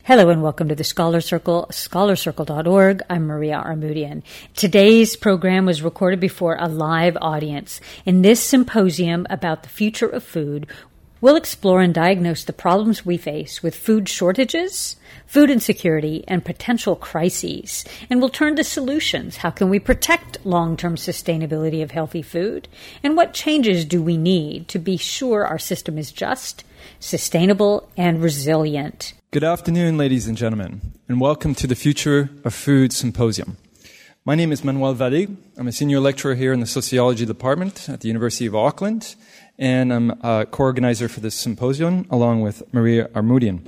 Hello and welcome to the Scholar Circle, scholarcircle.org. I'm Maria Armoudian. Today's program was recorded before a live audience. In this symposium about the future of food, we'll explore and diagnose the problems we face with food shortages, food insecurity, and potential crises. And we'll turn to solutions. How can we protect long-term sustainability of healthy food? And what changes do we need to be sure our system is just, sustainable, and resilient? Good afternoon, ladies and gentlemen, and welcome to the Future of Food Symposium. My name is Manuel Vallée. I'm a senior lecturer here in the Sociology Department at the University of Auckland, and I'm a co-organizer for this symposium along with Maria Armoudian.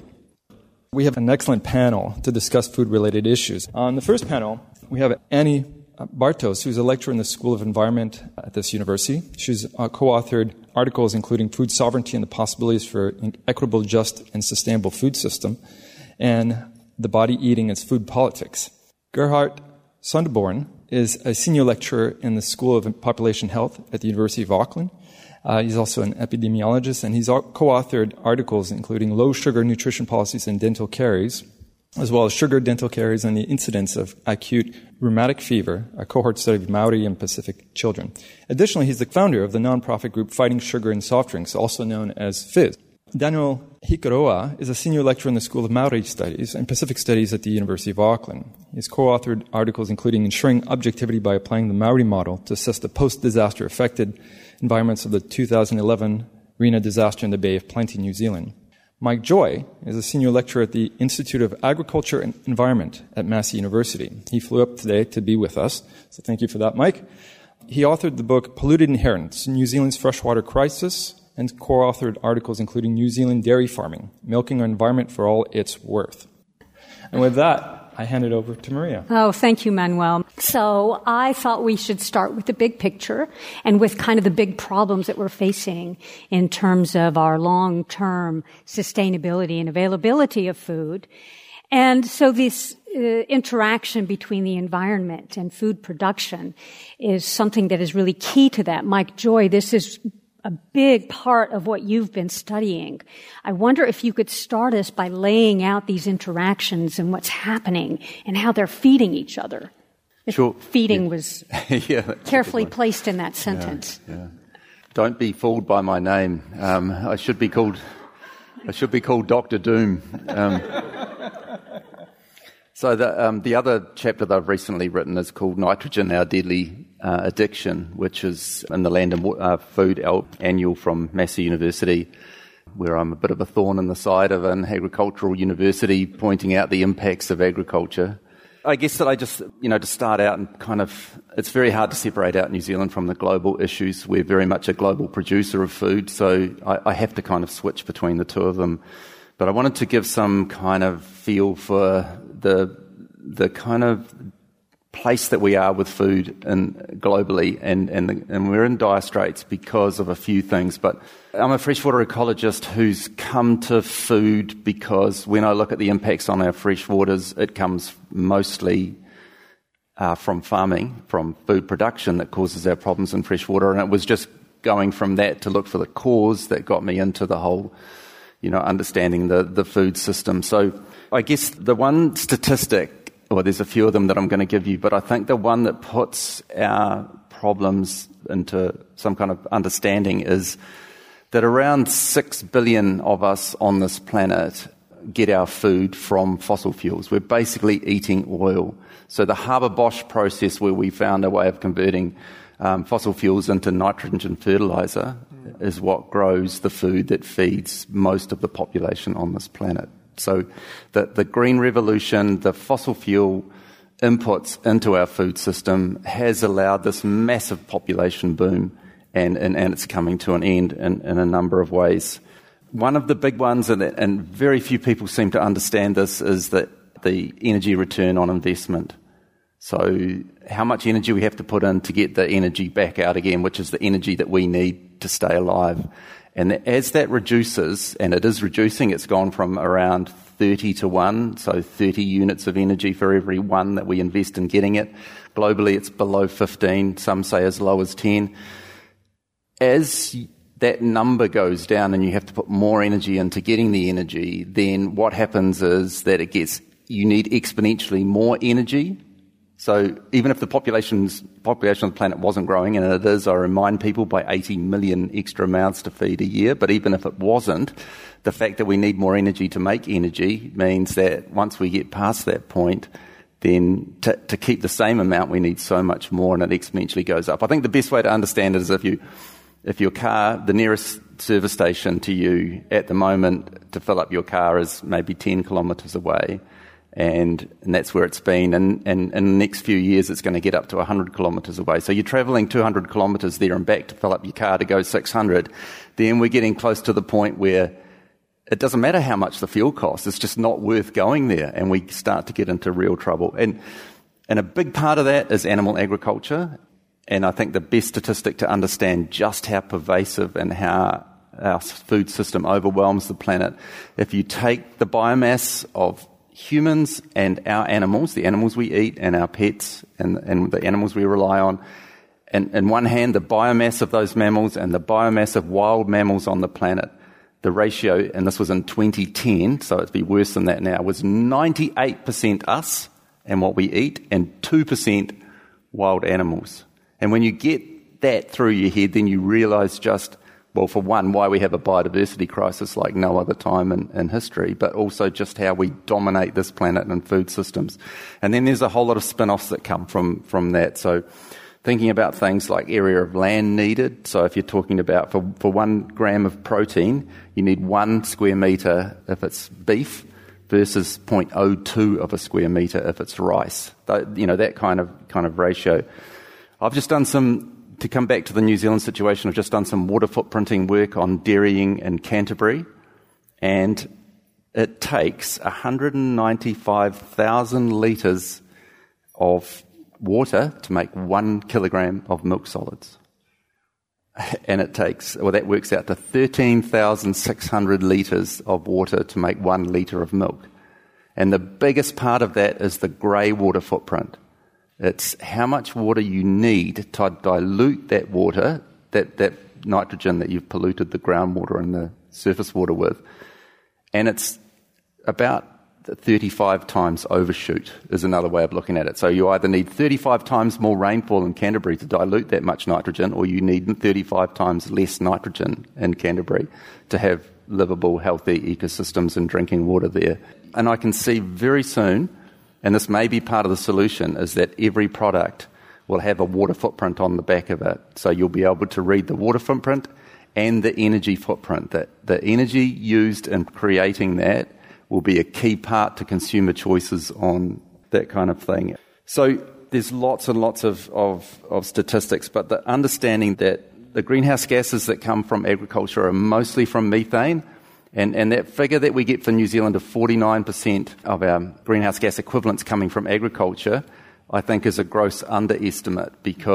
We have an excellent panel to discuss food-related issues. On the first panel, we have Annie Bartos, who's a lecturer in the School of Environment at this university. She's co-authored articles including food sovereignty and the possibilities for an equitable, just, and sustainable food system, and the body eating its food politics. Gerhard Sonderborn is a senior lecturer in the School of Population Health at the University of Auckland. He's also an epidemiologist, and he's co-authored articles including low-sugar nutrition policies and dental caries, as well as sugar, dental caries, and the incidence of acute rheumatic fever, a cohort study of Maori and Pacific children. Additionally, he's the founder of the nonprofit group Fighting Sugar in Soft Drinks, also known as FIZ. Daniel Hikaroa is a senior lecturer in the School of Maori Studies and Pacific Studies at the University of Auckland. He's co-authored articles including ensuring objectivity by applying the Maori model to assess the post-disaster affected environments of the 2011 Rena disaster in the Bay of Plenty, New Zealand. Mike Joy is a senior lecturer at the Institute of Agriculture and Environment at Massey University. He flew up today to be with us, so thank you for that, Mike. He authored the book Polluted Inheritance, New Zealand's Freshwater Crisis, and co-authored articles including New Zealand Dairy Farming, Milking Our Environment for All It's Worth. And with that, I hand it over to Maria. Oh, thank you, Manuel. So I thought we should start with the big picture and with kind of the big problems that we're facing in terms of our long-term sustainability and availability of food. And so this interaction between the environment and food production is something that is really key to that. Mike Joy, this is a big part of what you've been studying. I wonder if you could start us by laying out these interactions and what's happening and how they're feeding each other. Sure. Feeding was carefully placed in that sentence. Yeah. Don't be fooled by my name. I should be called Dr. Doom. So the other chapter that I've recently written is called Nitrogen, Our Deadly Addiction, which is in the Land and Food Annual from Massey University, where I'm a bit of a thorn in the side of an agricultural university pointing out the impacts of agriculture. I guess that I just, to start out and it's very hard to separate out New Zealand from the global issues. We're very much a global producer of food, so I have to kind of switch between the two of them. But I wanted to give some kind of feel for the kind of place that we are with food globally, and we're in dire straits because of a few things. But I'm a freshwater ecologist who's come to food because when I look at the impacts on our freshwaters, it comes mostly from farming, from food production that causes our problems in freshwater. And it was just going from that to look for the cause that got me into the whole, understanding the food system. So I guess the one statistic, there's a few of them that I'm going to give you, but I think the one that puts our problems into some kind of understanding is that around 6 billion of us on this planet get our food from fossil fuels. We're basically eating oil. So the Haber-Bosch process, where we found a way of converting fossil fuels into nitrogen fertilizer, is what grows the food that feeds most of the population on this planet. So the green revolution, the fossil fuel inputs into our food system has allowed this massive population boom, and it's coming to an end in a number of ways. One of the big ones, and very few people seem to understand this, is that the energy return on investment. So how much energy we have to put in to get the energy back out again, which is the energy that we need to stay alive. And as that reduces, and it is reducing, it's gone from around 30 to 1, so 30 units of energy for every one that we invest in getting it. Globally, it's below 15, some say as low as 10. As that number goes down and you have to put more energy into getting the energy, then what happens is that you need exponentially more energy. So even if the population of the planet wasn't growing, and it is, I remind people, by 80 million extra mouths to feed a year, but even if it wasn't, the fact that we need more energy to make energy means that once we get past that point, then to keep the same amount, we need so much more, and it exponentially goes up. I think the best way to understand it is if your car, the nearest service station to you at the moment to fill up your car is maybe 10 kilometres away, and that's where it's been, and in the next few years it's going to get up to 100 kilometres away. So you're travelling 200 kilometres there and back to fill up your car to go 600. Then we're getting close to the point where it doesn't matter how much the fuel costs, it's just not worth going there, and we start to get into real trouble. And a big part of that is animal agriculture, and I think the best statistic to understand just how pervasive and how our food system overwhelms the planet, if you take the biomass of humans and our animals, the animals we eat and our pets and the animals we rely on, and in one hand the biomass of those mammals and the biomass of wild mammals on the planet, the ratio, and this was in 2010, so it'd be worse than that now, was 98% us and what we eat and 2% wild animals. And when you get that through your head, then you realise just, well, for one, why we have a biodiversity crisis like no other time in history, but also just how we dominate this planet and food systems. And then there's a whole lot of spin-offs that come from that. So thinking about things like area of land needed. So if you're talking about for 1 gram of protein, you need 1 square metre if it's beef versus 0.02 of a square metre if it's rice. That kind of ratio. I've just done to come back to the New Zealand situation, I've just done some water footprinting work on dairying in Canterbury, and it takes 195,000 litres of water to make 1 kilogram of milk solids. And that works out to 13,600 litres of water to make 1 litre of milk. And the biggest part of that is the grey water footprint. It's how much water you need to dilute that water, that nitrogen that you've polluted the groundwater and the surface water with. And it's about 35 times overshoot is another way of looking at it. So you either need 35 times more rainfall in Canterbury to dilute that much nitrogen, or you need 35 times less nitrogen in Canterbury to have livable, healthy ecosystems and drinking water there. And I can see very soon, and this may be part of the solution, is that every product will have a water footprint on the back of it. So you'll be able to read the water footprint and the energy footprint. That the energy used in creating that will be a key part to consumer choices on that kind of thing. So there's lots and lots of statistics, but the understanding that the greenhouse gases that come from agriculture are mostly from methane, and that figure that we get for New Zealand of 49% of our greenhouse gas equivalents coming from agriculture, I think is a gross underestimate,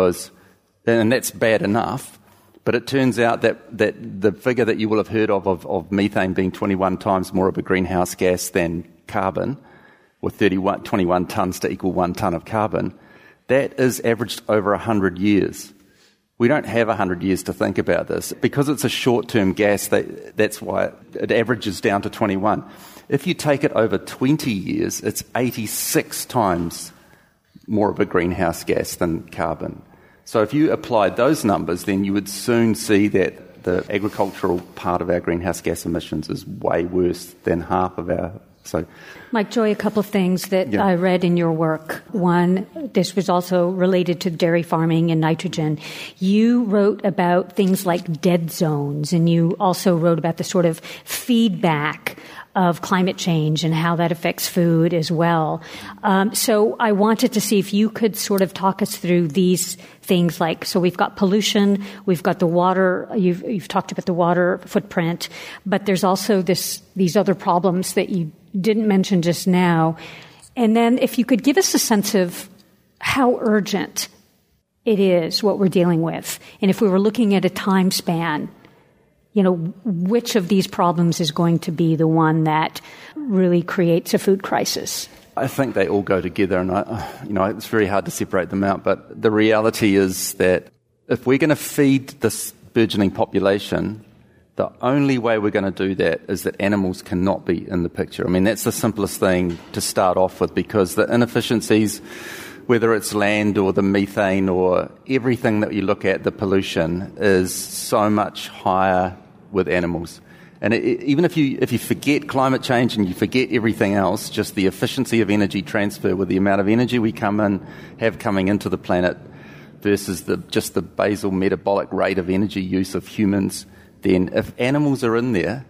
and that's bad enough, but it turns out that the figure that you will have heard of methane being 21 times more of a greenhouse gas than carbon, with 21 tonnes to equal 1 tonne of carbon, that is averaged over 100 years. We don't have 100 years to think about this. Because it's a short-term gas, that's why it averages down to 21. If you take it over 20 years, it's 86 times more of a greenhouse gas than carbon. So if you applied those numbers, then you would soon see that the agricultural part of our greenhouse gas emissions is way worse than half of our... Mike Joy, a couple of things that I read in your work. One, this was also related to dairy farming and nitrogen. You wrote about things like dead zones, and you also wrote about the sort of feedback of climate change and how that affects food as well. So I wanted to see if you could sort of talk us through these things so we've got pollution, we've got the water, you've talked about the water footprint, but there's also these other problems that you didn't mention just now. And then if you could give us a sense of how urgent it is, what we're dealing with. And if we were looking at a time span, which of these problems is going to be the one that really creates a food crisis? I think they all go together, and it's very hard to separate them out. But the reality is that if we're going to feed this burgeoning population, the only way we're going to do that is that animals cannot be in the picture. I mean, that's the simplest thing to start off with, because the inefficiencies, whether it's land or the methane or everything that you look at, the pollution is so much higher with animals. And even if you forget climate change and you forget everything else, just the efficiency of energy transfer with the amount of energy we have coming into the planet versus just the basal metabolic rate of energy use of humans, then if animals are in there,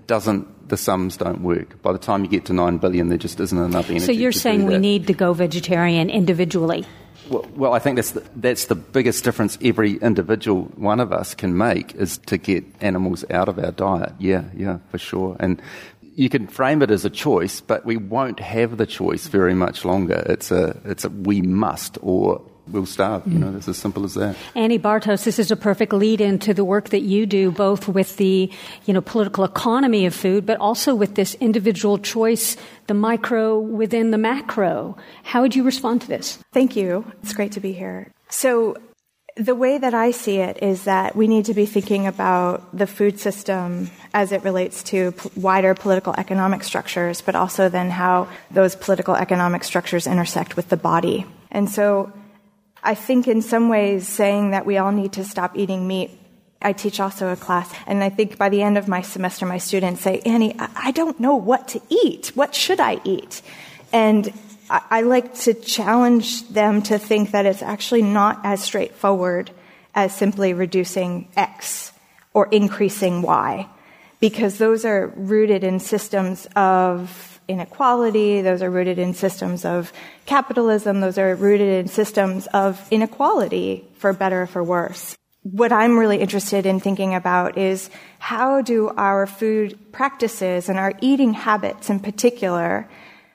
the sums don't work. By the time you get to 9 billion, there just isn't enough energy. So you're saying we need to go vegetarian individually? Well, I think that's the biggest difference every individual one of us can make, is to get animals out of our diet. Yeah, for sure. And you can frame it as a choice, but we won't have the choice very much longer. It's a we must, or we'll starve. It's as simple as that. Annie Bartos, this is a perfect lead into the work that you do, both with the political economy of food, but also with this individual choice, the micro within the macro. How would you respond to this? Thank you. It's great to be here. So the way that I see it is that we need to be thinking about the food system as it relates to wider political economic structures, but also then how those political economic structures intersect with the body. And so I think in some ways saying that we all need to stop eating meat. I teach also a class, and I think by the end of my semester, my students say, Annie, I don't know what to eat. What should I eat? And I like to challenge them to think that it's actually not as straightforward as simply reducing X or increasing Y, because those are rooted in systems of inequality, those are rooted in systems of capitalism, those are rooted in systems of inequality, for better or for worse. What I'm really interested in thinking about is how do our food practices and our eating habits in particular,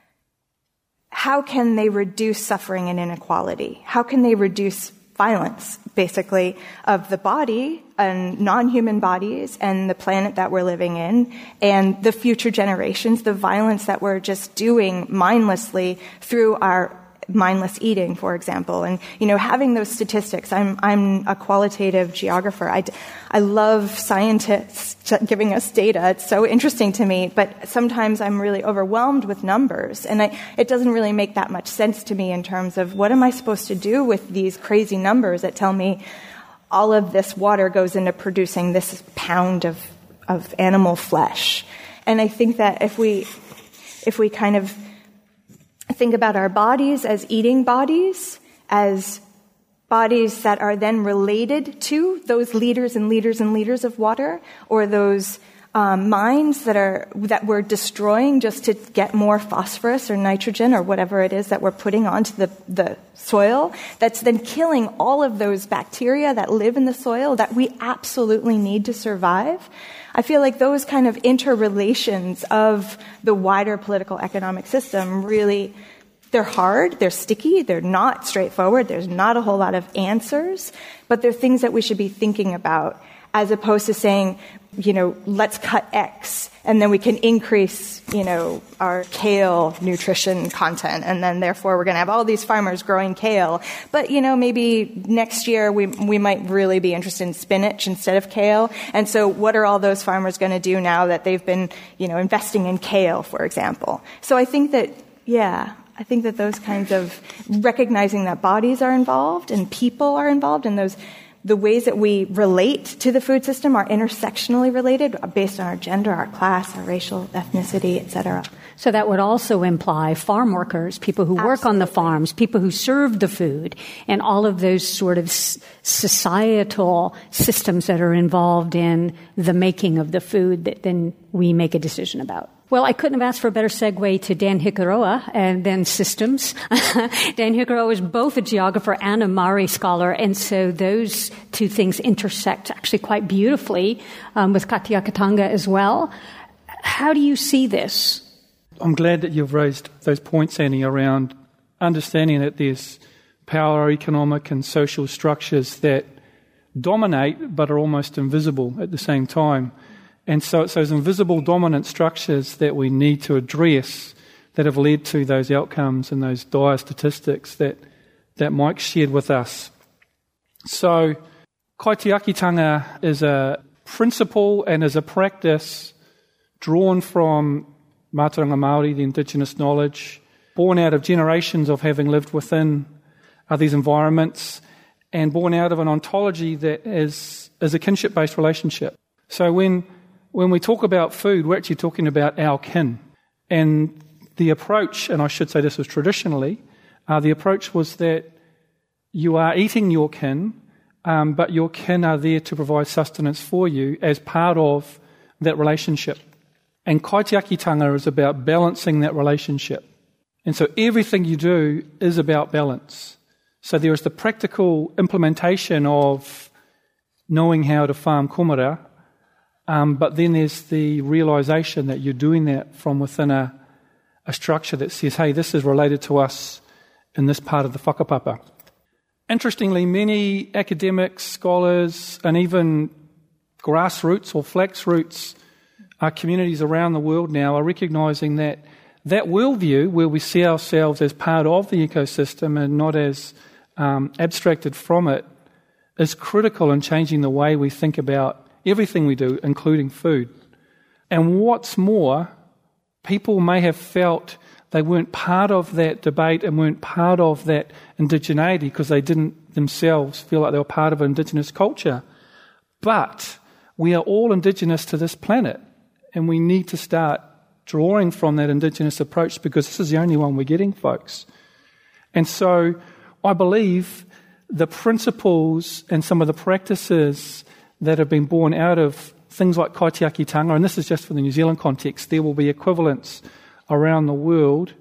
how can they reduce suffering and inequality? How can they reduce violence, basically, of the body and non-human bodies and the planet that we're living in and the future generations, the violence that we're just doing mindlessly through our mindless eating, for example. And, having those statistics, I'm a qualitative geographer. I love scientists giving us data. It's so interesting to me, but sometimes I'm really overwhelmed with numbers. And it doesn't really make that much sense to me in terms of what am I supposed to do with these crazy numbers that tell me all of this water goes into producing this pound of animal flesh. And I think that if we kind of think about our bodies as eating bodies, as bodies that are then related to those liters and liters and liters of water, or those mines that we're destroying just to get more phosphorus or nitrogen or whatever it is that we're putting onto the soil, that's then killing all of those bacteria that live in the soil that we absolutely need to survive. I feel like those kind of interrelations of the wider political economic system really, they're hard, they're sticky, they're not straightforward, there's not a whole lot of answers, but they're things that we should be thinking about, as opposed to saying, let's cut X and then we can increase, our kale nutrition content, and then therefore we're going to have all these farmers growing kale. But, maybe next year we might really be interested in spinach instead of kale. And so what are all those farmers going to do now that they've been, investing in kale, for example? So I think that those kinds of recognizing that bodies are involved and people are involved, and the ways that we relate to the food system are intersectionally related based on our gender, our class, our racial ethnicity, etc. So that would also imply farm workers, people who work on the farms, people who serve the food, and all of those sort of societal systems that are involved in the making of the food that then we make a decision about. Well, I couldn't have asked for a better segue to Dan Hikaroa and then systems. Dan Hikaroa is both a geographer and a Maori scholar, and so those two things intersect actually quite beautifully with Katiakatanga as well. How do you see this? I'm glad that you've raised those points, Annie, around understanding that there's power, economic and social structures that dominate but are almost invisible at the same time. And so it's those invisible dominant structures that we need to address that have led to those outcomes and those dire statistics that Mike shared with us. So Kaitiakitanga is a principle and is a practice drawn from Mātauranga Māori, the indigenous knowledge, born out of generations of having lived within these environments, and born out of an ontology that is a kinship-based relationship. So when we talk about food, we're actually talking about our kin. And the approach, and I should say this was traditionally, the approach was that you are eating your kin, but your kin are there to provide sustenance for you as part of that relationship. And kaitiakitanga is about balancing that relationship. And so everything you do is about balance. So there is the practical implementation of knowing how to farm kumara, but then there's the realisation that you're doing that from within a structure that says, hey, this is related to us in this part of the whakapapa. Interestingly, many academics, scholars, and even grassroots or flax roots communities around the world now are recognising that worldview, where we see ourselves as part of the ecosystem and not as abstracted from it, is critical in changing the way we think about everything we do, including food. And what's more, people may have felt they weren't part of that debate and weren't part of that indigeneity because they didn't themselves feel like they were part of an indigenous culture. But we are all indigenous to this planet, and we need to start drawing from that indigenous approach because this is the only one we're getting, folks. And so I believe the principles and some of the practices that have been born out of things like kaitiakitanga, and this is just for the New Zealand context, there will be equivalents around the world,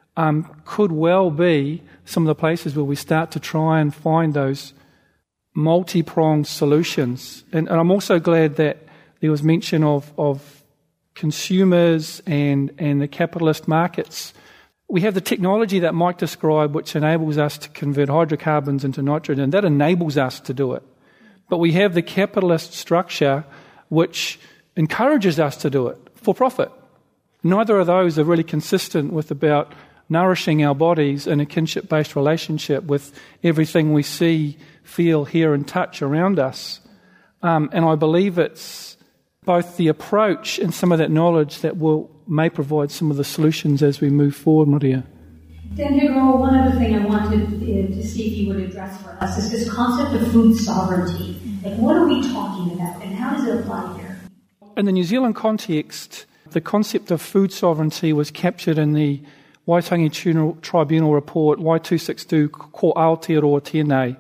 could well be some of the places where we start to try and find those multi-pronged solutions. And I'm also glad that there was mention of consumers and the capitalist markets. We have the technology that Mike described, which enables us to convert hydrocarbons into nitrogen. That enables us to do it. But we have the capitalist structure which encourages us to do it for profit. Neither of those are really consistent with about nourishing our bodies in a kinship-based relationship with everything we see, feel, hear and touch around us. And I believe it's both the approach and some of that knowledge that may provide some of the solutions as we move forward, Maria. Dan Higro, one other thing I wanted to see if you would address for us is this concept of food sovereignty. Like, what are we talking about and how does it apply here? In the New Zealand context, the concept of food sovereignty was captured in the Waitangi Tribunal report, Y262 Ko Aotearoa Tēnei,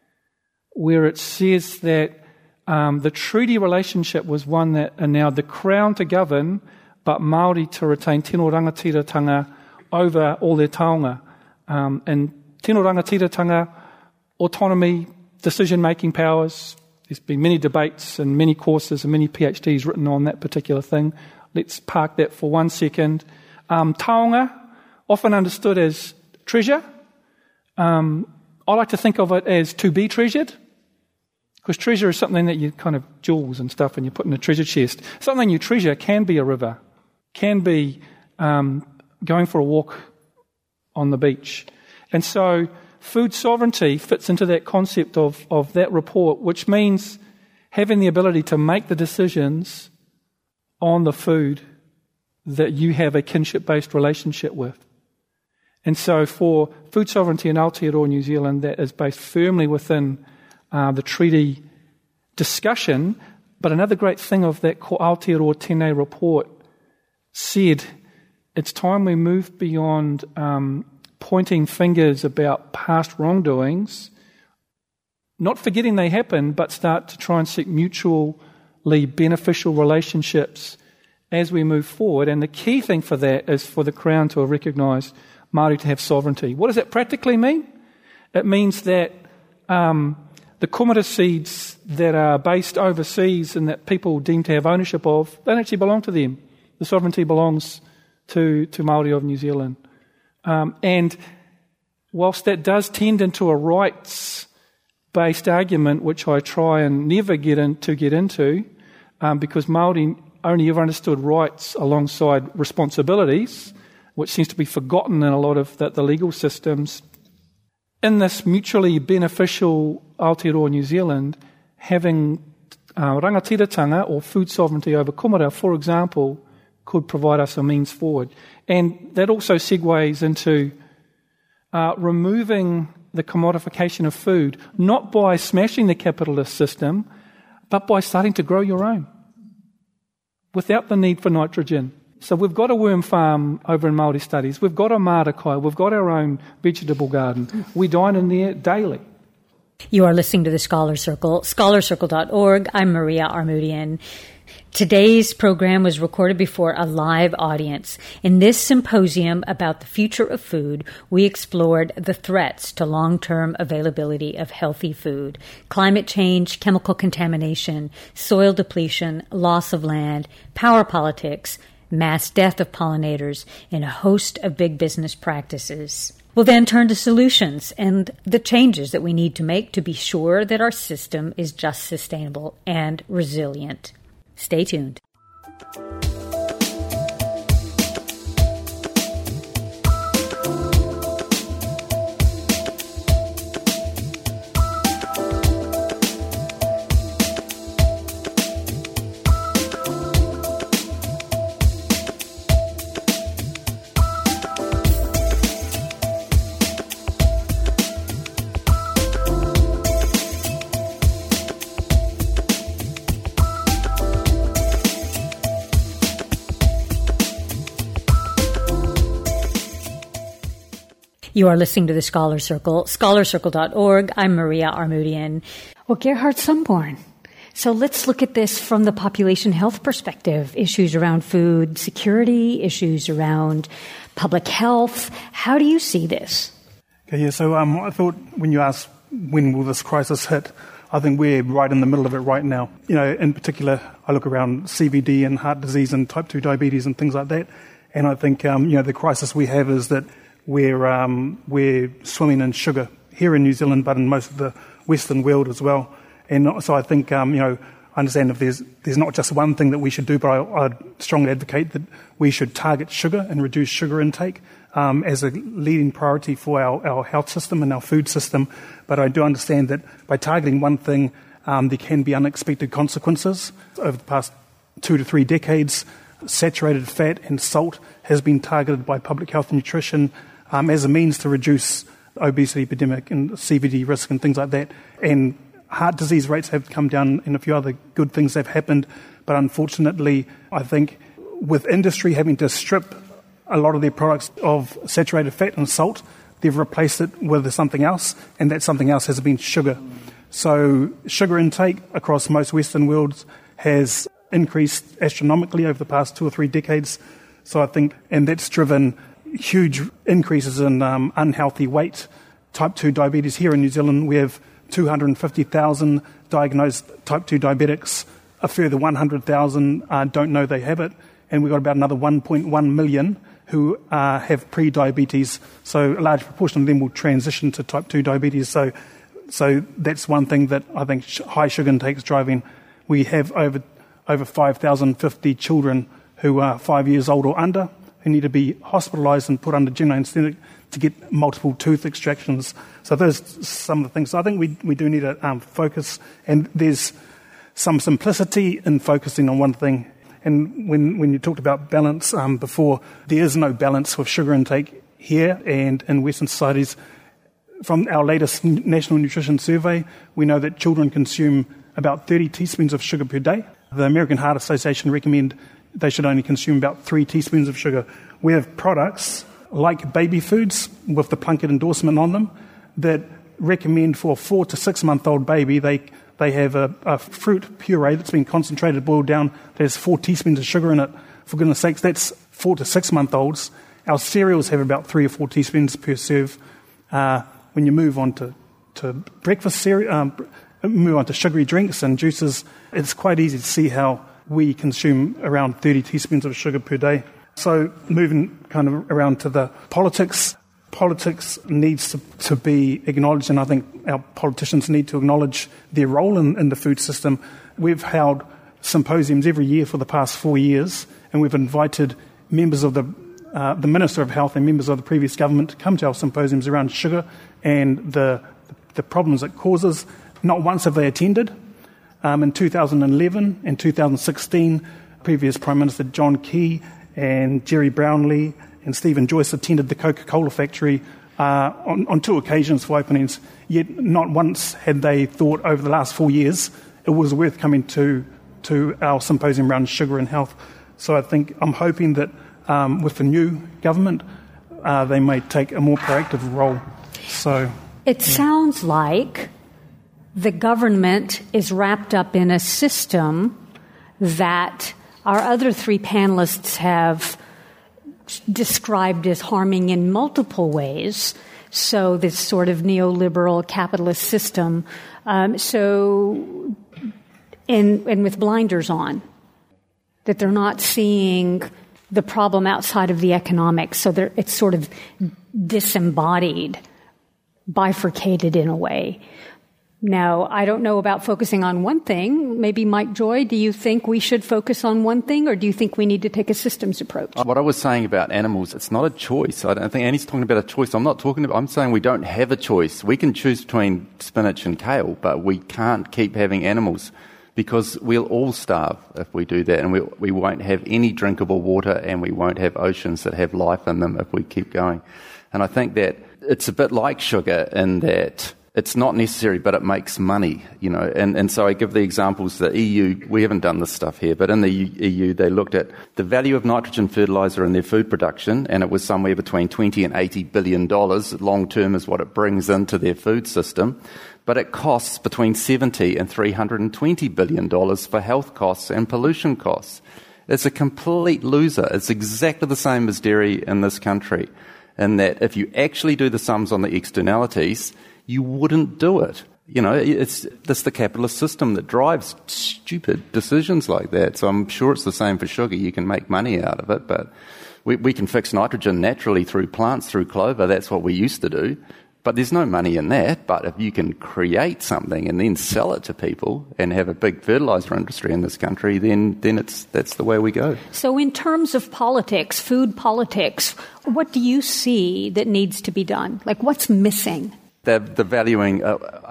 where it says that the treaty relationship was one that allowed the Crown to govern, but Māori to retain tino rangatiratanga over all their taonga. And tino rangatiratanga, autonomy, decision-making powers. There's been many debates and many courses and many PhDs written on that particular thing. Let's park that for 1 second. Taonga, often understood as treasure. I like to think of it as to be treasured. Because treasure is something that you kind of jewels and stuff and you put in a treasure chest. Something you treasure can be a river, can be going for a walk on the beach. And so food sovereignty fits into that concept of that report, which means having the ability to make the decisions on the food that you have a kinship-based relationship with. And so for food sovereignty in Aotearoa New Zealand, that is based firmly within the treaty discussion. But another great thing of that Ko Aotearoa Tēnei report said, it's time we move beyond pointing fingers about past wrongdoings, not forgetting they happened, but start to try and seek mutually beneficial relationships as we move forward. And the key thing for that is for the Crown to have recognised Māori to have sovereignty. What does that practically mean? It means that the kumara seeds that are based overseas and that people deem to have ownership of, don't actually belong to them. The sovereignty belongs to Māori of New Zealand. And whilst that does tend into a rights-based argument, which I try and never get into, because Māori only ever understood rights alongside responsibilities, which seems to be forgotten in a lot of the legal systems. In this mutually beneficial Aotearoa New Zealand, having rangatiratanga or food sovereignty over kumara, for example, could provide us a means forward. And that also segues into removing the commodification of food, not by smashing the capitalist system, but by starting to grow your own without the need for nitrogen. So we've got a worm farm over in Māori Studies, we've got a marakai, we've got our own vegetable garden. We dine in there daily. You are listening to the Scholar Circle, scholarcircle.org. I'm Maria Armoudian. Today's program was recorded before a live audience. In this symposium about the future of food, we explored the threats to long-term availability of healthy food, climate change, chemical contamination, soil depletion, loss of land, power politics, mass death of pollinators, and a host of big business practices. We'll then turn to solutions and the changes that we need to make to be sure that our system is just sustainable and resilient. Stay tuned. You are listening to the Scholar Circle, scholarcircle.org. I'm Maria Armoudian. Well, Gerhard Sundborn. So let's look at this from the population health perspective. Issues around food security, issues around public health. How do you see this? Okay, yeah, so I thought when you asked when will this crisis hit, I think we're right in the middle of it right now. You know, in particular, I look around CVD and heart disease and type 2 diabetes and things like that. And I think, the crisis we have is that we're swimming in sugar here in New Zealand, but in most of the Western world as well. And so I think, I understand if there's not just one thing that we should do, but I'd strongly advocate that we should target sugar and reduce sugar intake as a leading priority for our health system and our food system. But I do understand that by targeting one thing, there can be unexpected consequences. Over the past 2 to 3 decades, saturated fat and salt has been targeted by public health and nutrition as a means to reduce obesity epidemic and CVD risk and things like that. And heart disease rates have come down and a few other good things have happened. But unfortunately, I think with industry having to strip a lot of their products of saturated fat and salt, they've replaced it with something else, and that something else has been sugar. So sugar intake across most Western worlds has increased astronomically over the past 2 or 3 decades. So I think, and that's driven huge increases in unhealthy weight. Type 2 diabetes here in New Zealand, we have 250,000 diagnosed type 2 diabetics. A further 100,000 don't know they have it. And we've got about another 1.1 million who have pre-diabetes. So a large proportion of them will transition to type 2 diabetes. So that's one thing that I think high sugar intake is driving. We have over 5,050 children who are 5 years old or under who need to be hospitalised and put under general anaesthetic to get multiple tooth extractions. So those are some of the things. So I think we do need to focus, and there's some simplicity in focusing on one thing. And when you talked about balance before, there is no balance with sugar intake here and in Western societies. From our latest National Nutrition Survey, we know that children consume about 30 teaspoons of sugar per day. The American Heart Association recommend they should only consume about 3 teaspoons of sugar. We have products like baby foods with the Plunkett endorsement on them that recommend for a 4 to 6 month old baby, they have a fruit puree that's been concentrated, boiled down. There's 4 teaspoons of sugar in it. For goodness sakes, that's 4 to 6 month olds. Our cereals have about 3 or 4 teaspoons per serve. When you move on to breakfast cereal, move on to sugary drinks and juices, it's quite easy to see how we consume around 30 teaspoons of sugar per day. So moving kind of around to the politics needs to be acknowledged, and I think our politicians need to acknowledge their role in the food system. We've held symposiums every year for the past 4 years, and we've invited members of the Minister of Health and members of the previous government to come to our symposiums around sugar and the problems it causes. Not once have they attended. In 2011 and 2016, previous Prime Minister John Key and Jerry Brownlee and Stephen Joyce attended the Coca-Cola factory on 2 occasions for openings, yet not once had they thought over the last 4 years it was worth coming to our symposium around sugar and health. So I'm hoping that with the new government, they may take a more proactive role. So it sounds like the government is wrapped up in a system that our other 3 panelists have described as harming in multiple ways. So this sort of neoliberal capitalist system. And with blinders on, that they're not seeing the problem outside of the economics. So it's sort of disembodied, bifurcated in a way. Now, I don't know about focusing on one thing. Maybe Mike Joy, do you think we should focus on one thing, or do you think we need to take a systems approach? What I was saying about animals, it's not a choice. I don't think Annie's talking about a choice. I'm saying we don't have a choice. We can choose between spinach and kale, but we can't keep having animals because we'll all starve if we do that, and we won't have any drinkable water, and we won't have oceans that have life in them if we keep going. And I think that it's a bit like sugar in that it's not necessary, but it makes money, and so I give the examples. The EU, we haven't done this stuff here, but in the EU, they looked at the value of nitrogen fertilizer in their food production, and it was somewhere between $20 and $80 billion. Long term is what it brings into their food system, but it costs between $70 and $320 billion for health costs and pollution costs. It's a complete loser. It's exactly the same as dairy in this country, in that if you actually do the sums on the externalities, you wouldn't do it. It's the capitalist system that drives stupid decisions like that. So I'm sure it's the same for sugar. You can make money out of it, but we can fix nitrogen naturally through plants, through clover. That's what we used to do. But there's no money in that. But if you can create something and then sell it to people and have a big fertilizer industry in this country, then that's the way we go. So in terms of politics, food politics, what do you see that needs to be done? Like, what's missing? The valuing,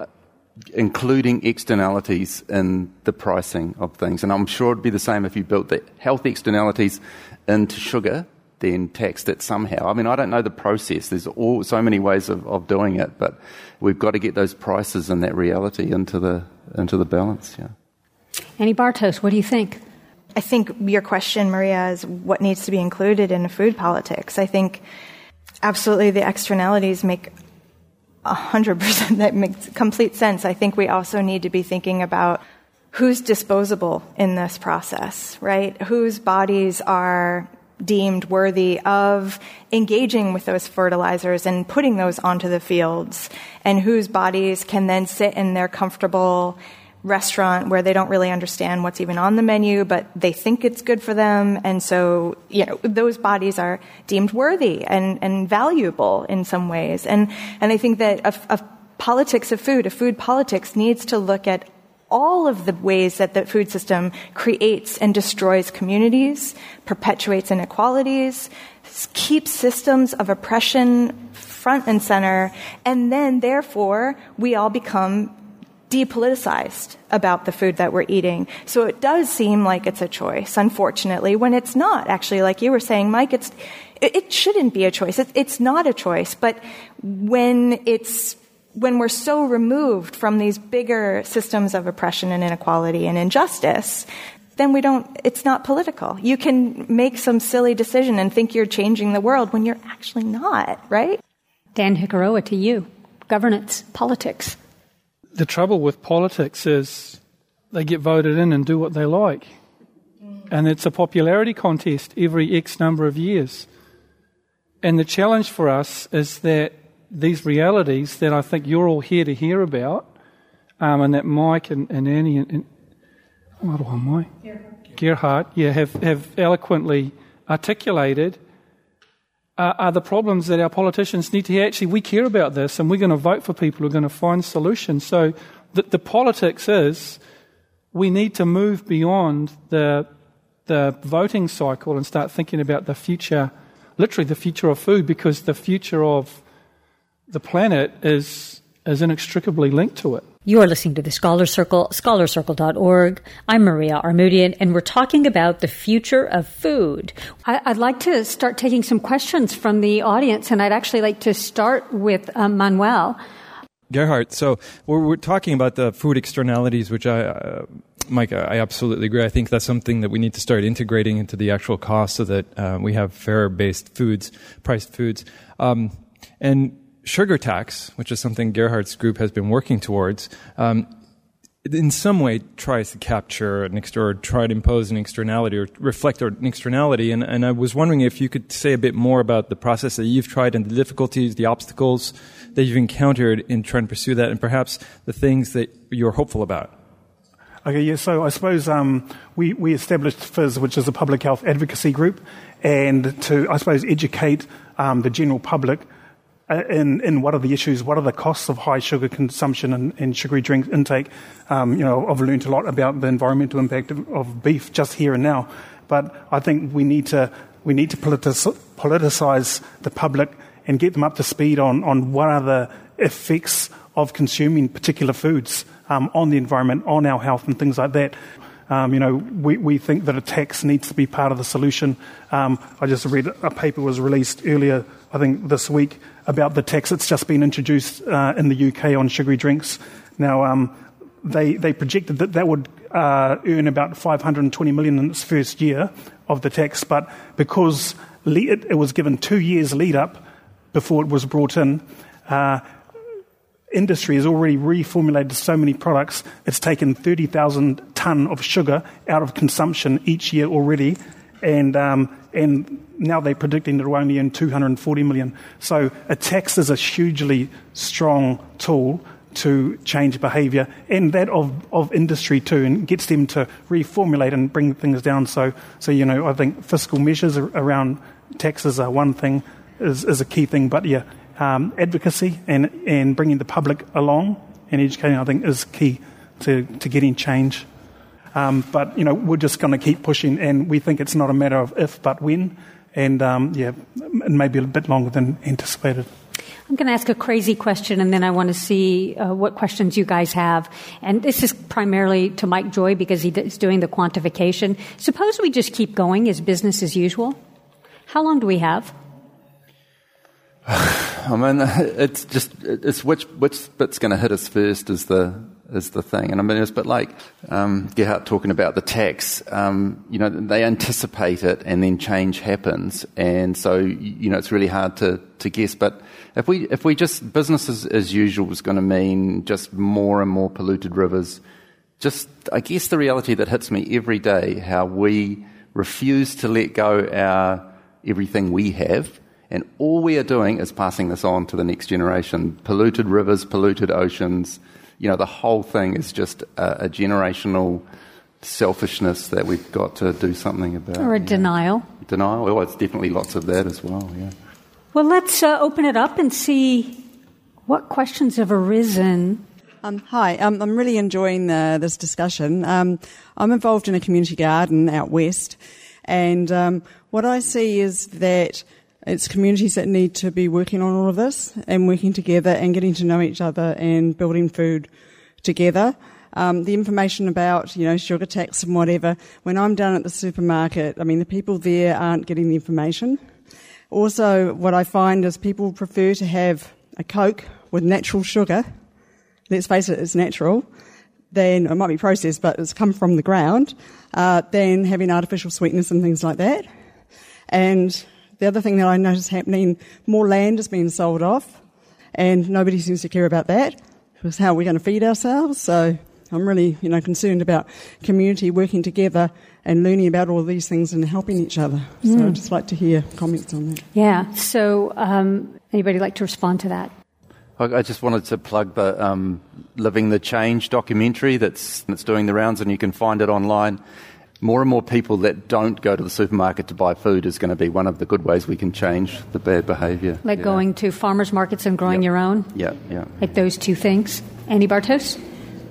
including externalities in the pricing of things. And I'm sure it'd be the same if you built the health externalities into sugar, then taxed it somehow. I mean, I don't know the process. There's so many ways of doing it, but we've got to get those prices and that reality into the balance. Yeah. Annie Bartos, what do you think? I think your question, Maria, is what needs to be included in food politics. I think absolutely the externalities make 100%, that makes complete sense. I think we also need to be thinking about who's disposable in this process, right? Whose bodies are deemed worthy of engaging with those fertilizers and putting those onto the fields, and whose bodies can then sit in their comfortable restaurant where they don't really understand what's even on the menu, but they think it's good for them. And so, those bodies are deemed worthy and valuable in some ways. And I think that a politics of food, a food politics, needs to look at all of the ways that the food system creates and destroys communities, perpetuates inequalities, keeps systems of oppression front and center, and then, therefore, we all become depoliticized about the food that we're eating. So it does seem like it's a choice, unfortunately, when it's not. Actually, like you were saying, Mike, it shouldn't be a choice. It's not a choice. But when we're so removed from these bigger systems of oppression and inequality and injustice, then it's not political. You can make some silly decision and think you're changing the world when you're actually not, right? Dan Hikaroa, to you. Governance, politics. The trouble with politics is they get voted in and do what they like. And it's a popularity contest every X number of years. And the challenge for us is that these realities that I think you're all here to hear about, and that Mike and Annie and Gerhard, have eloquently articulated, are the problems that our politicians need to hear. Actually, we care about this, and we're going to vote for people who are going to find solutions. So the politics is we need to move beyond the voting cycle and start thinking about the future, literally the future of food, because the future of the planet is inextricably linked to it. You are listening to the Scholar Circle, scholarcircle.org. I'm Maria Armoudian, and we're talking about the future of food. I'd like to start taking some questions from the audience, and I'd actually like to start with Manuel. Gerhard, so we're talking about the food externalities, which Micah, I absolutely agree. I think that's something that we need to start integrating into the actual cost so that we have fair-based foods, priced foods. And sugar tax, which is something Gerhard's group has been working towards, in some way tries to capture or try to impose an externality or reflect an externality. And I was wondering if you could say a bit more about the process that you've tried and the difficulties, the obstacles that you've encountered in trying to pursue that, and perhaps the things that you're hopeful about. Okay, yeah, so I suppose we established FIZ, which is a public health advocacy group, and to, I suppose, educate the general public in what are the issues, what are the costs of high sugar consumption and sugary drink intake. I've learned a lot about the environmental impact of beef just here and now, but I think we need to politicize the public and get them up to speed on what are the effects of consuming particular foods on the environment, on our health and things like that. We think that a tax needs to be part of the solution. I just read a paper was released earlier, I think this week, about the tax that's just been introduced in the UK on sugary drinks. Now, they projected that would earn about $520 million in its first year of the tax, but because it was given 2 years lead up before it was brought in, industry has already reformulated so many products. It's taken 30,000 tonne of sugar out of consumption each year already, and now they're predicting that it will only earn 240 million. So a tax is a hugely strong tool to change behaviour, and that of industry too, and gets them to reformulate and bring things down. So I think fiscal measures around taxes are one thing, is a key thing, but advocacy and bringing the public along and educating, I think, is key to getting change. But we're just going to keep pushing, and we think it's not a matter of if but when, and it may be a bit longer than anticipated. I'm going to ask a crazy question, and then I want to see what questions you guys have. And this is primarily to Mike Joy because he's doing the quantification. Suppose we just keep going as business as usual. How long do we have? I mean, it's which bit's going to hit us first is the thing. And I mean, it's a bit like Gerhard talking about the tax. They anticipate it and then change happens. And so, it's really hard to guess. But if we just, business as usual is going to mean just more and more polluted rivers. Just, I guess the reality that hits me every day, how we refuse to let go everything we have. And all we are doing is passing this on to the next generation. Polluted rivers, polluted oceans. The whole thing is just a generational selfishness that we've got to do something about. Or a denial. Denial. Well, it's definitely lots of that as well, yeah. Well, let's open it up and see what questions have arisen. Hi, I'm really enjoying this discussion. I'm involved in a community garden out west, and what I see is that it's communities that need to be working on all of this and working together and getting to know each other and building food together. The information about, sugar tax and whatever, when I'm down at the supermarket, the people there aren't getting the information. Also, what I find is people prefer to have a Coke with natural sugar. Let's face it, it's natural. Then it might be processed, but it's come from the ground. Than having artificial sweetness and things like that. And the other thing that I notice happening, more land is being sold off, and nobody seems to care about that. Because how are we going to feed ourselves? So I'm really, concerned about community working together and learning about all these things and helping each other. So I'd just like to hear comments on that. Yeah. So anybody like to respond to that? I just wanted to plug the Living the Change documentary that's doing the rounds, and you can find it online. More and more people that don't go to the supermarket to buy food is going to be one of the good ways we can change the bad behaviour. Like going to farmers markets and growing your own? Yeah. Like those two things. Andy Bartos?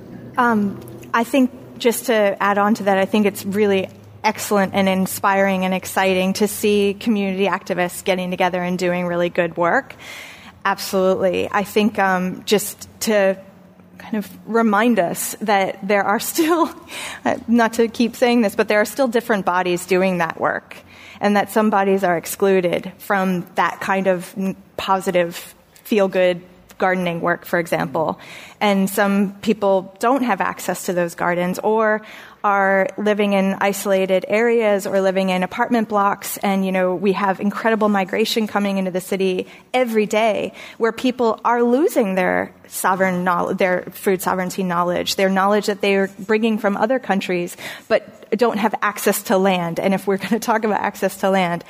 I think, just to add on to that, I think it's really excellent and inspiring and exciting to see community activists getting together and doing really good work. Absolutely. I think just to kind of remind us that there are still, not to keep saying this, but there are still different bodies doing that work, and that some bodies are excluded from that kind of positive, feel-good gardening work, for example. And some people don't have access to those gardens, or are living in isolated areas or living in apartment blocks. And, we have incredible migration coming into the city every day where people are losing their sovereign knowledge, their food sovereignty knowledge, their knowledge that they are bringing from other countries, but don't have access to land. And if we're going to talk about access to land,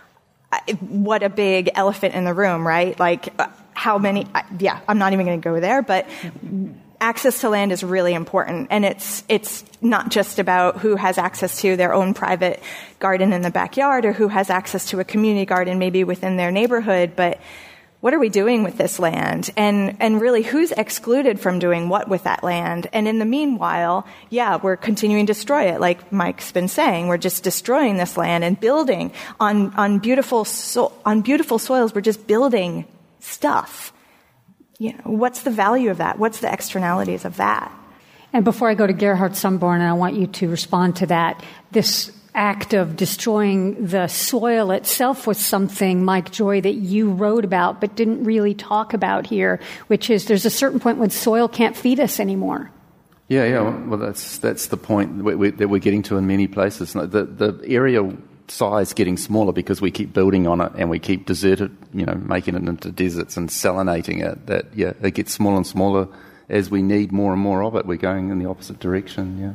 what a big elephant in the room, right? Like, how many, I'm not even going to go there, but access to land is really important. And it's not just about who has access to their own private garden in the backyard or who has access to a community garden maybe within their neighborhood, but what are we doing with this land? And really, who's excluded from doing what with that land? And in the meanwhile, we're continuing to destroy it. Like Mike's been saying, we're just destroying this land and building on beautiful soils. We're just building stuff. What's the value of that? What's the externalities of that? And before I go to Gerhard Sundborn, and I want you to respond to that, this act of destroying the soil itself was something, Mike Joy, that you wrote about but didn't really talk about here, which is there's a certain point when soil can't feed us anymore. Yeah. Well, that's the point that we're getting to in many places. The area size getting smaller because we keep building on it and we keep making it into deserts and salinating it. It gets smaller and smaller as we need more and more of it. We're going in the opposite direction. Yeah.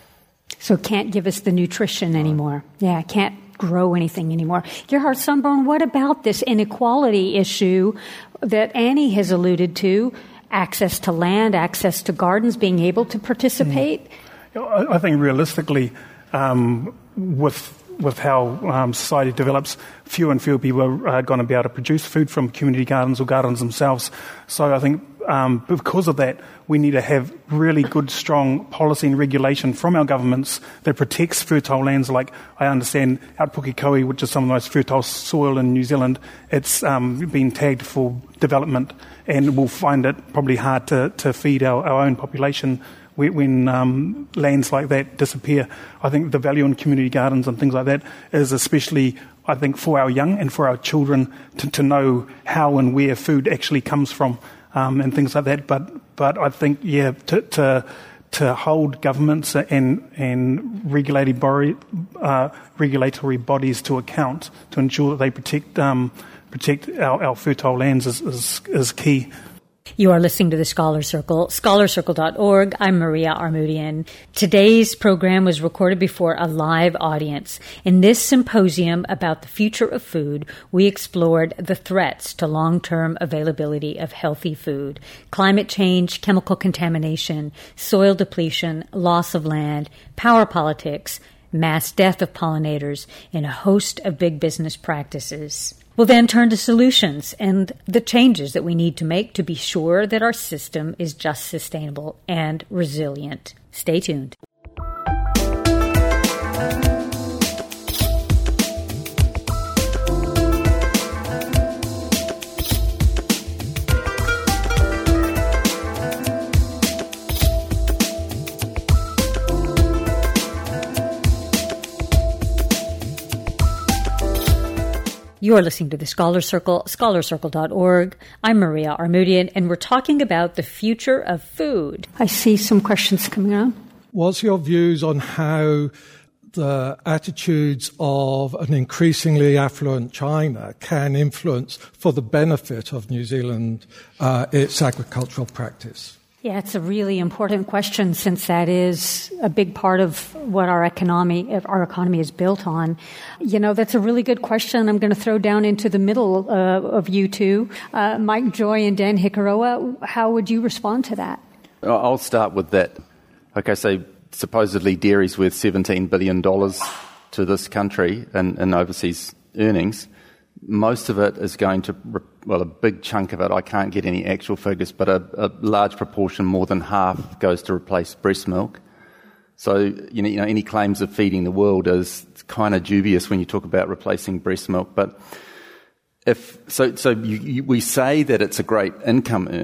So it can't give us the nutrition anymore. Yeah, it can't grow anything anymore. Gerhard Sundborn, what about this inequality issue that Annie has alluded to? Access to land, access to gardens, being able to participate? I think realistically, with how society develops, fewer and fewer people are going to be able to produce food from community gardens or gardens themselves. So I think because of that, we need to have really good, strong policy and regulation from our governments that protects fertile lands. Like I understand out Pukekohe, which is some of the most fertile soil in New Zealand, it's been tagged for development, and we'll find it probably hard to feed our own population when lands like that disappear. I think the value in community gardens and things like that is especially, I think, for our young and for our children to know how and where food actually comes from and things like that. But I think, to hold governments and regulatory bodies to account to ensure that they protect our fertile lands is key. You are listening to the Scholar Circle, scholarcircle.org. I'm Maria Armoudian. Today's program was recorded before a live audience. In this symposium about the future of food, we explored the threats to long-term availability of healthy food, climate change, chemical contamination, soil depletion, loss of land, power politics, mass death of pollinators, and a host of big business practices. We'll then turn to solutions and the changes that we need to make to be sure that our system is just sustainable and resilient. Stay tuned. You're listening to the Scholar Circle, scholarcircle.org. I'm Maria Armoudian, and we're talking about the future of food. I see some questions coming on. What's your views on how the attitudes of an increasingly affluent China can influence, for the benefit of New Zealand, its agricultural practice? Yeah, it's a really important question, since that is a big part of what our economy is built on. That's a really good question. I'm going to throw down into the middle of you two. Mike Joy and Dan Hikaroa, how would you respond to that? I'll start with that. Okay, so supposedly dairy's worth $17 billion to this country in overseas earnings. Most of it is going to, a big chunk of it, I can't get any actual figures, but a large proportion, more than half, goes to replace breast milk. So, any claims of feeding the world is kind of dubious when you talk about replacing breast milk. But we say that it's a great income earner,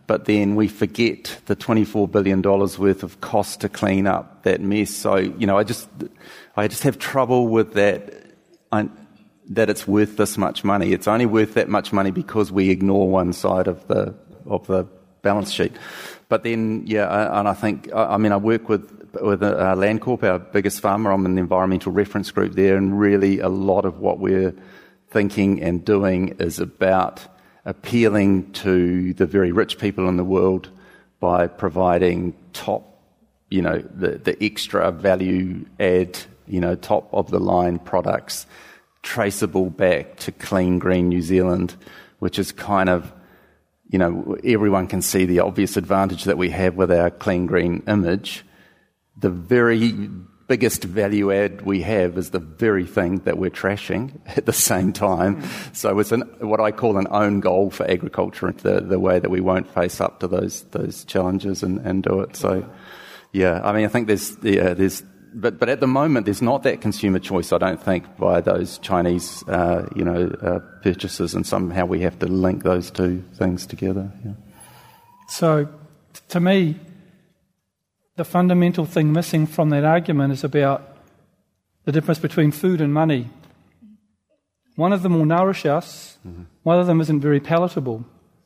but then we forget the $24 billion worth of cost to clean up that mess. So, I just have trouble with that, that it's worth this much money. It's only worth that much money because we ignore one side of the balance sheet. But then, and I think, I work with Landcorp, our biggest farmer. I'm in the environmental reference group there, and really a lot of what we're thinking and doing is about appealing to the very rich people in the world by providing top, the extra value add, top of the line products traceable back to clean, green New Zealand, which is kind of, everyone can see the obvious advantage that we have with our clean, green image. The very biggest value add we have is the very thing that we're trashing at the same time. So it's what I call an own goal for agriculture, the way that we won't face up to those challenges and do it. So, I think there's but at the moment there's not that consumer choice, I don't think, by those Chinese, purchases, and somehow we have to link those two things together. Yeah. So, to me, the fundamental thing missing from that argument is about the difference between food and money. One of them will nourish us, one of them isn't very palatable.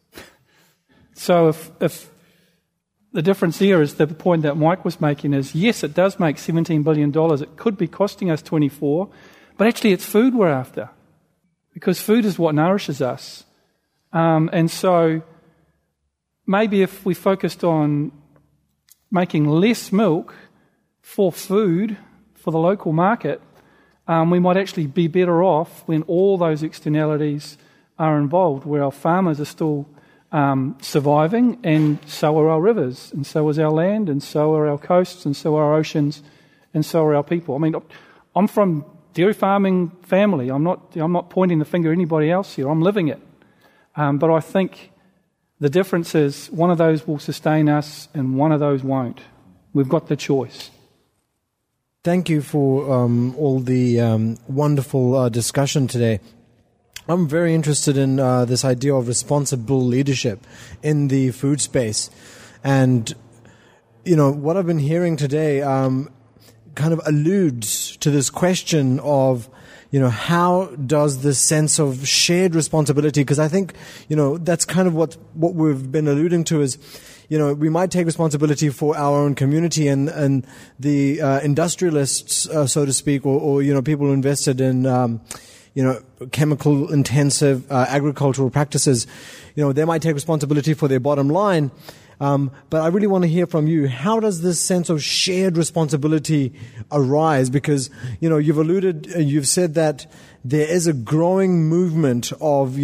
So if the difference here is the point that Mike was making is, yes, it does make $17 billion. It could be costing us 24, but actually it's food we're after, because food is what nourishes us. And so maybe if we focused on making less milk for food, for the local market, we might actually be better off when all those externalities are involved, where our farmers are still surviving, and so are our rivers, and so is our land, and so are our coasts, and so are our oceans, and so are our people. I'm from dairy farming family. I'm not pointing the finger at anybody else here. I'm living it. But I think the difference is one of those will sustain us and one of those won't. We've got the choice. Thank you for all the wonderful discussion today. I'm very interested in this idea of responsible leadership in the food space. And, what I've been hearing today kind of alludes to this question of, how does this sense of shared responsibility, because I think, that's kind of what we've been alluding to is, we might take responsibility for our own community and the industrialists, so to speak, or people who invested in, chemical intensive agricultural practices, they might take responsibility for their bottom line. But I really want to hear from you. How does this sense of shared responsibility arise? Because, you've said that there is a growing movement of,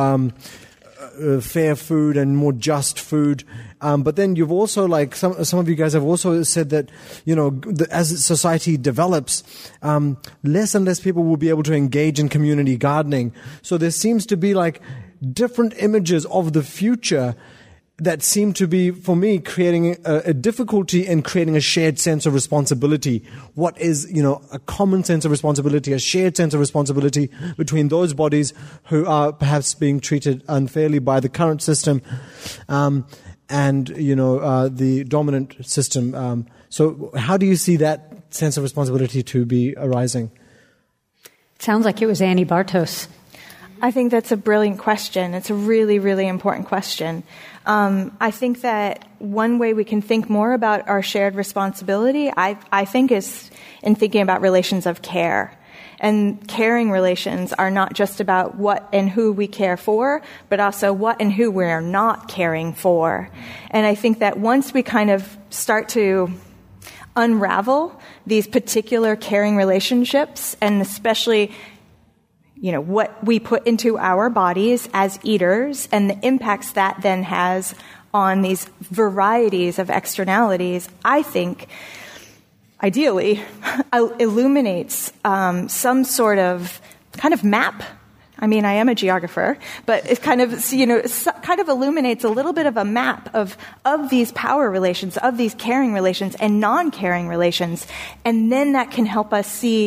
fair food and more just food. But then you've also, like some of you guys have also said that, as society develops, less and less people will be able to engage in community gardening. So there seems to be like different images of the future that seem to be, for me, creating a difficulty in creating a shared sense of responsibility. What is, a common sense of responsibility, a shared sense of responsibility between those bodies who are perhaps being treated unfairly by the current system, and the dominant system. So how do you see that sense of responsibility to be arising? Sounds like it was Annie Bartos. I think that's a brilliant question. It's a really, really important question. I think that one way we can think more about our shared responsibility, I think, is in thinking about relations of care. And caring relations are not just about what and who we care for, but also what and who we're not caring for. And I think that once we kind of start to unravel these particular caring relationships, and especially what we put into our bodies as eaters and the impacts that then has on these varieties of externalities, I think, ideally, illuminates some sort of kind of map. I am a geographer, but it kind of illuminates a little bit of a map of these power relations, of these caring relations and non-caring relations. And then that can help us see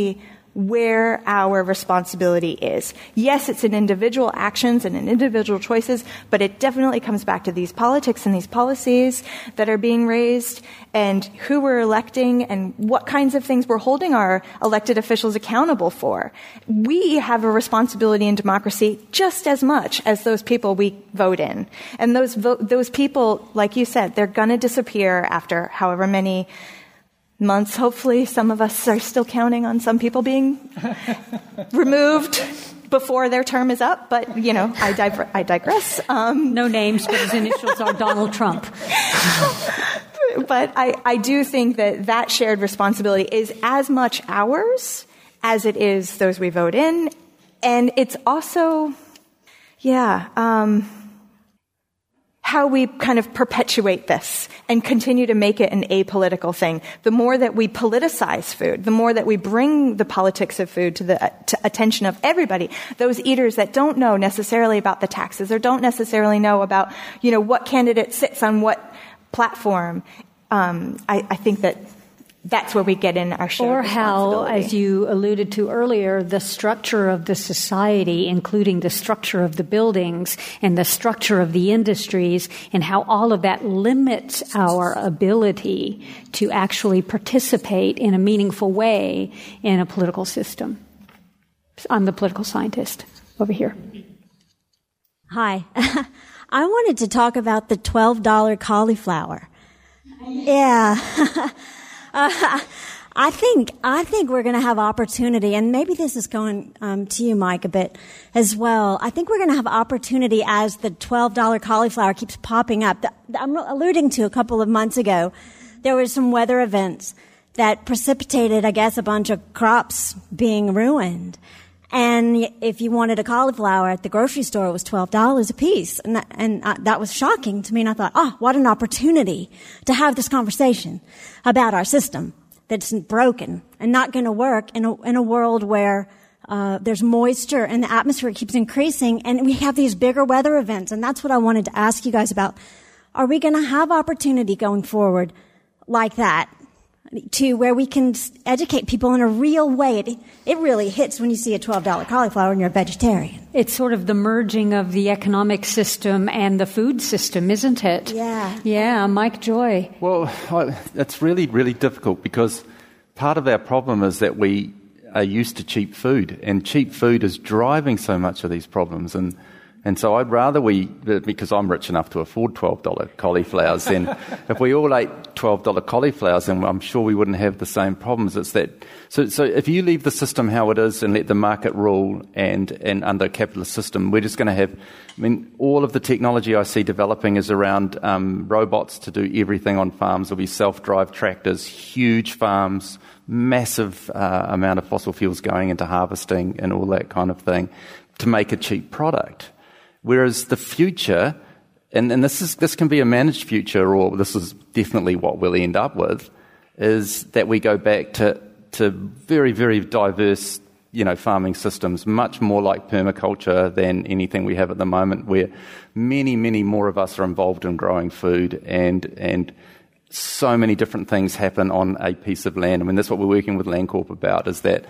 where our responsibility is. Yes, it's in individual actions and in individual choices, but it definitely comes back to these politics and these policies that are being raised and who we're electing and what kinds of things we're holding our elected officials accountable for. We have a responsibility in democracy just as much as those people we vote in. And those people, like you said, they're going to disappear after however many months. Hopefully some of us are still counting on some people being removed before their term is up, but, I digress. No names, but his initials are Donald Trump. But I do think that shared responsibility is as much ours as it is those we vote in. And it's also, how we kind of perpetuate this and continue to make it an apolitical thing. The more that we politicize food, the more that we bring the politics of food to the attention of everybody, those eaters that don't know necessarily about the taxes or don't necessarily know about, what candidate sits on what platform, I think that's where we get in our shared responsibility. Or how, as you alluded to earlier, the structure of the society, including the structure of the buildings and the structure of the industries, and how all of that limits our ability to actually participate in a meaningful way in a political system. I'm the political scientist over here. Hi. I wanted to talk about the $12 cauliflower. Yeah. I think we're going to have opportunity, and maybe this is going to you, Mike, a bit as well. I think we're going to have opportunity as the $12 cauliflower keeps popping up. I'm alluding to a couple of months ago, there were some weather events that precipitated, I guess, a bunch of crops being ruined. And if you wanted a cauliflower at the grocery store, it was $12 a piece. And that was shocking to me. And I thought, what an opportunity to have this conversation about our system that's broken and not going to work in a world where there's moisture and the atmosphere keeps increasing. And we have these bigger weather events. And that's what I wanted to ask you guys about. Are we going to have opportunity going forward like that? To where we can educate people in a real way. It really hits when you see a $12 cauliflower and you're a vegetarian. It's sort of the merging of the economic system and the food system, isn't it? Yeah. Yeah, Mike Joy. Well, it's really, really difficult because part of our problem is that we are used to cheap food, and cheap food is driving so much of these problems. And so I'd rather because I'm rich enough to afford $12 cauliflowers, then if we all ate $12 cauliflowers, then I'm sure we wouldn't have the same problems. It's that, so if you leave the system how it is and let the market rule and under a capitalist system, we're just going to have, all of the technology I see developing is around robots to do everything on farms. There'll be self-drive tractors, huge farms, massive amount of fossil fuels going into harvesting and all that kind of thing to make a cheap product. Whereas the future, and this can be a managed future, or this is definitely what we'll end up with, is that we go back to very, very diverse, farming systems, much more like permaculture than anything we have at the moment, where many, many more of us are involved in growing food, and so many different things happen on a piece of land. That's what we're working with Landcorp about, is that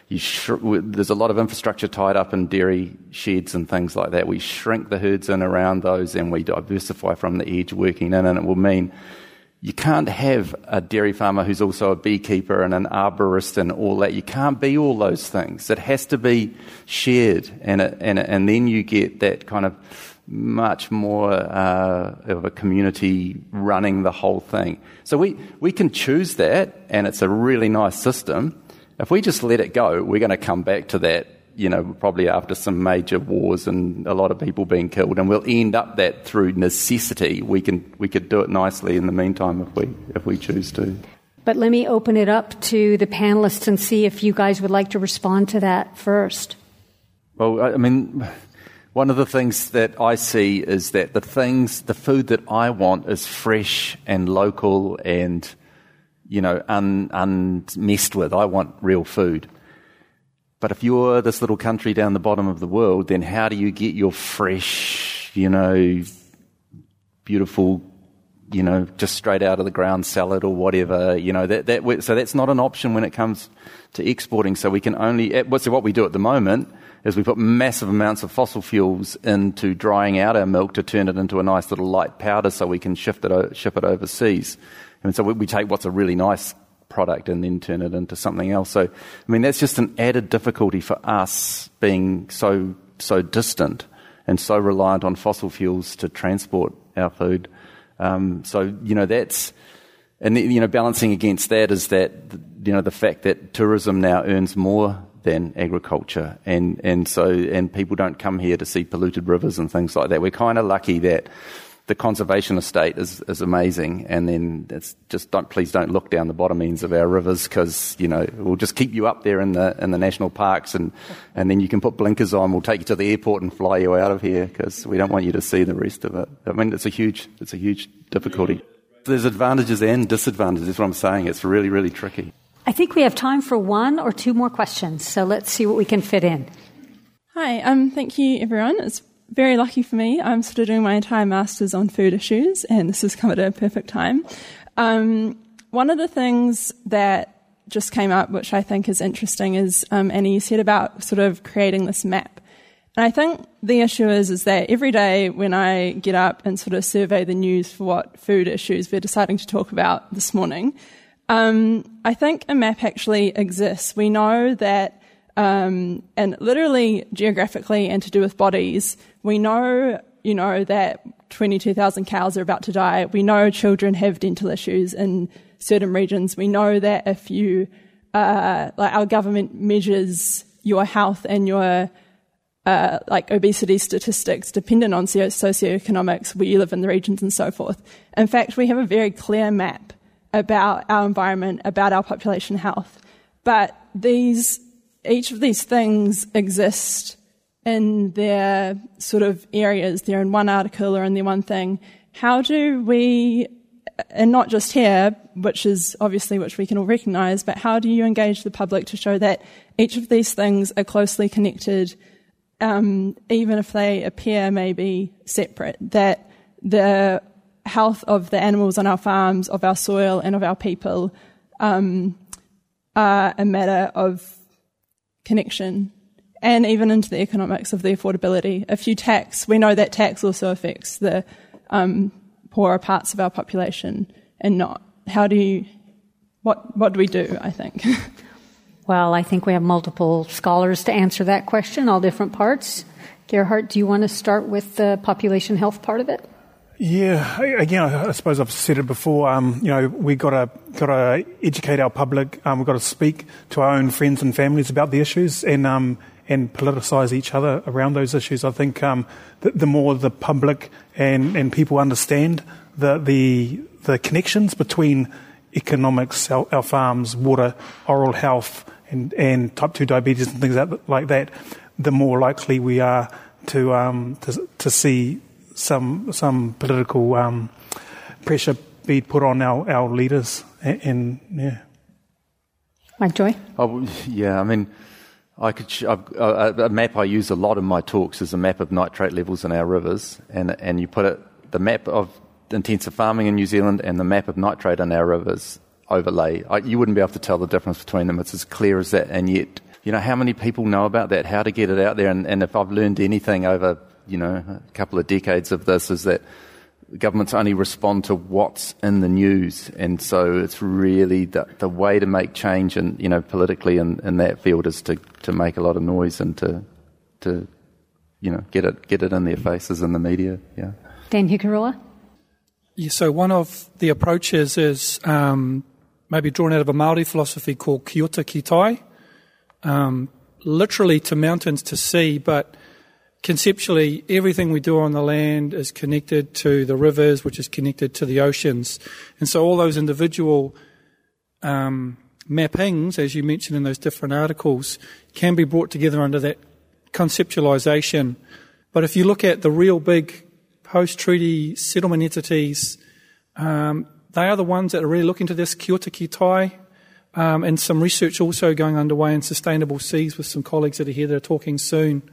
there's a lot of infrastructure tied up in dairy sheds and things like that. We shrink the herds in around those and we diversify from the edge working in, and it will mean you can't have a dairy farmer who's also a beekeeper and an arborist and all that. You can't be all those things. It has to be shared, and then you get that kind of much more of a community running the whole thing. So we can choose that, and it's a really nice system. If we just let it go, we're going to come back to that, probably after some major wars and a lot of people being killed, and we'll end up that through necessity. We could do it nicely in the meantime if we choose to. But let me open it up to the panelists and see if you guys would like to respond to that first. Well, one of the things that I see is that the food that I want is fresh and local and unmessed with. I want real food. But if you're this little country down the bottom of the world, then how do you get your fresh, beautiful just straight out of the ground salad or whatever, so that's not an option when it comes to exporting. So we can only, so what we do at the moment is we put massive amounts of fossil fuels into drying out our milk to turn it into a nice little light powder so we can ship it overseas. And so we take what's a really nice product and then turn it into something else. So, that's just an added difficulty for us being so distant and so reliant on fossil fuels to transport our food. That's, and balancing against that is that, the fact that tourism now earns more than agriculture, and people don't come here to see polluted rivers and things like that. We're kind of lucky that the conservation estate is amazing, and then it's just please don't look down the bottom ends of our rivers, because we'll just keep you up there in the national parks, and then you can put blinkers on. We'll take you to the airport and fly you out of here because we don't want you to see the rest of it. It's a huge difficulty. There's advantages and disadvantages. That's what I'm saying. It's really, really tricky. I think we have time for one or two more questions, so let's see what we can fit in. Hi, thank you, everyone. It's very lucky for me. I'm sort of doing my entire master's on food issues, and this has come at a perfect time. One of the things that just came up, which I think is interesting, is Annie, you said about sort of creating this map. And I think the issue is that every day when I get up and sort of survey the news for what food issues we're deciding to talk about this morning, I think a map actually exists. We know that, and literally geographically and to do with bodies, we know, that 22,000 cows are about to die. We know children have dental issues in certain regions. We know that if you, our government measures your health and your, obesity statistics dependent on socioeconomics, where you live in the regions and so forth. In fact, we have a very clear map about our environment, about our population health. But each of these things exist in their sort of areas. They're in one article or in their one thing. How do we, and not just here, which we can all recognise, but how do you engage the public to show that each of these things are closely connected, even if they appear maybe separate, that the health of the animals on our farms, of our soil and of our people are a matter of connection, and even into the economics of the affordability. We know that tax also affects the poorer parts of our population and not. What do we do, I think? Well, I think we have multiple scholars to answer that question, all different parts. Gerhard, do you want to start with the population health part of it? Yeah, again, I suppose I've said it before. We got to educate our public. We've got to speak to our own friends and families about the issues, and politicise each other around those issues. I think the more the public and people understand the connections between economics, our farms, water, oral health, and type 2 diabetes and things like that, the more likely we are to see some political pressure be put on our leaders, and yeah. Mike Joy? Oh, yeah, a map I use a lot in my talks is a map of nitrate levels in our rivers, and you put the map of intensive farming in New Zealand and the map of nitrate in our rivers overlay. You wouldn't be able to tell the difference between them. It's as clear as that, and yet, how many people know about that, how to get it out there, and if I've learned anything over a couple of decades of this, is that governments only respond to what's in the news, and so it's really the way to make change, and politically in that field is to make a lot of noise and to get it in their faces in the media. Yeah. Dan Hikaroa? Yeah, so one of the approaches is maybe drawn out of a Māori philosophy called Kia ora ki tai, literally to mountains to sea, but conceptually, everything we do on the land is connected to the rivers, which is connected to the oceans. And so all those individual mappings, as you mentioned in those different articles, can be brought together under that conceptualisation. But if you look at the real big post-treaty settlement entities, they are the ones that are really looking to this Kia ora ki tai, and some research also going underway in sustainable seas with some colleagues that are here that are talking soon.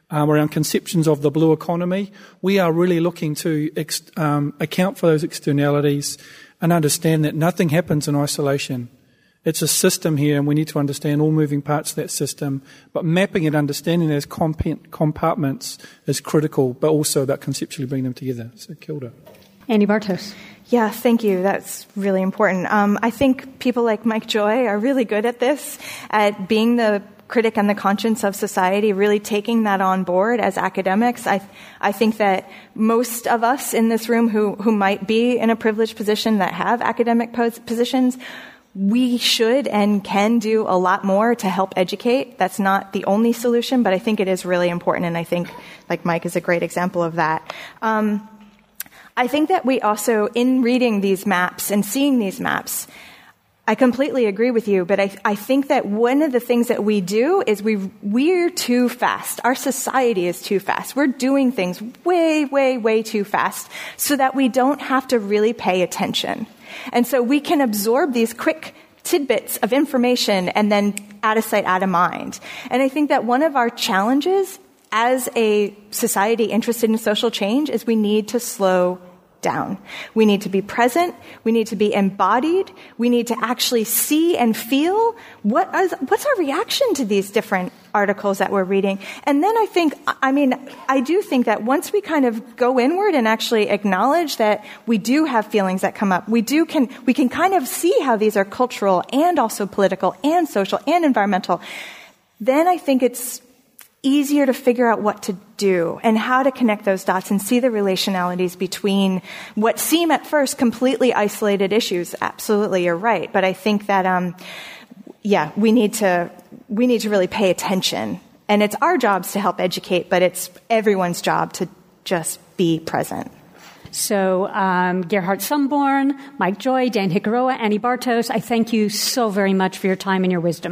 around conceptions of the blue economy. We are really looking to account for those externalities and understand that nothing happens in isolation. It's a system here, and we need to understand all moving parts of that system. But mapping and understanding those compartments is critical, but also about conceptually bringing them together. So, kia ora. Annie Bartos. Yeah, thank you. That's really important. I think people like Mike Joy are really good at this, at being the critic and the conscience of society, really taking that on board as academics. I think that most of us in this room who might be in a privileged position that have academic positions, we should and can do a lot more to help educate. That's not the only solution, but I think it is really important, and I think, like Mike, is a great example of that. I think that we also, in reading these maps and seeing these maps, I completely agree with you, but I think that one of the things that we do is we're too fast. Our society is too fast. We're doing things way, way, way too fast so that we don't have to really pay attention. And so we can absorb these quick tidbits of information and then out of sight, out of mind. And I think that one of our challenges as a society interested in social change is we need to slow down. We need to be present. We need to be embodied. We need to actually see and feel what's our reaction to these different articles that we're reading. And then I do think that once we kind of go inward and actually acknowledge that we do have feelings that come up, we can kind of see how these are cultural and also political and social and environmental, then I think it's easier to figure out what to do and how to connect those dots and see the relationalities between what seem at first completely isolated issues. Absolutely, you're right. But I think that, we need to really pay attention. And it's our jobs to help educate, but it's everyone's job to just be present. So, Gerhard Sumborn, Mike Joy, Dan Hikaroa, Annie Bartos, I thank you so very much for your time and your wisdom.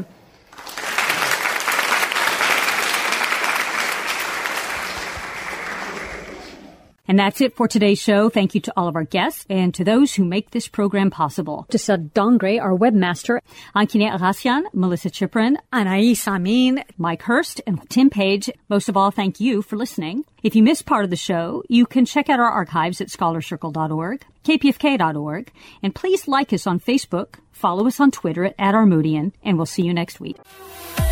And that's it for today's show. Thank you to all of our guests and to those who make this program possible. To Sud Dongre, our webmaster, Ankine Arasian, Melissa Chiprin, Anais Amin, Mike Hurst, and Tim Page. Most of all, thank you for listening. If you missed part of the show, you can check out our archives at scholarcircle.org, kpfk.org, and please like us on Facebook, follow us on Twitter at Armoodian, and we'll see you next week.